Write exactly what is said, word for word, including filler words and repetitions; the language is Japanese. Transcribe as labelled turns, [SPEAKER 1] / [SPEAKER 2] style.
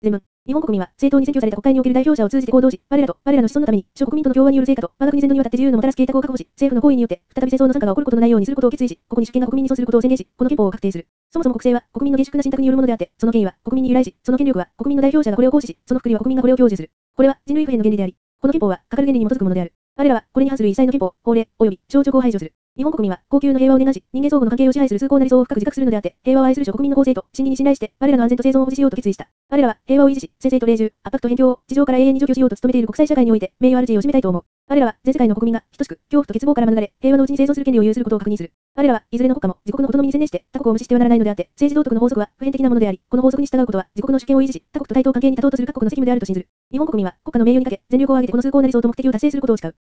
[SPEAKER 1] 全文。日本国民は、正当に選挙された国会における代表者を通じて行動し、我らと、我らの子孫のために、諸国民との共和による成果と、我が国全土にわたって自由のもたらす計画を確保し、政府の行為によって、再び戦争の惨禍が起こることのないようにすることを決意し、ここに主権が国民に損することを宣言し、この憲法を確定する。そもそも国政は、国民の厳粛な信託によるものであって、その権威は、国民に由来し、その権力は、国民の代表者がこれを行使し、その福利は国民がこれを享受する。これは、人類普遍の原理であり、この憲法は、かかる原理に基づくものである。我らは、これに反する一切の憲法、法令、及び、省直を排除する。日本国民は、恒久の平和を願し、人間相互の関係を支配する崇高な理想を深く自覚するのであって、平和を愛する諸国民の公正と、真理に信頼して、我らの安全と生存を保持しようと決意した。我らは、平和を維持し、先制と隷従、圧迫と偏境を、地上から永遠に除去しようと努めている国際社会において、名誉ある地位を占めたいと思う。我らは、全世界の国民が、等しく、恐怖と欠乏から免れ、平和のうちに生存する権利を有することを確認する。我らは、いずれの国家も、自国のオートノミに専念して、他国を無視してはならないのであって、政治道徳の法則は、普遍的なものであり、この法則に従うことは、自国の主権を維持し、他国と対等関係に立とうとする各国の責務であると信ずる。日本国民は、国家の名誉にかけ、全力を挙げてこの崇高な理想と目的を達成することを誓う。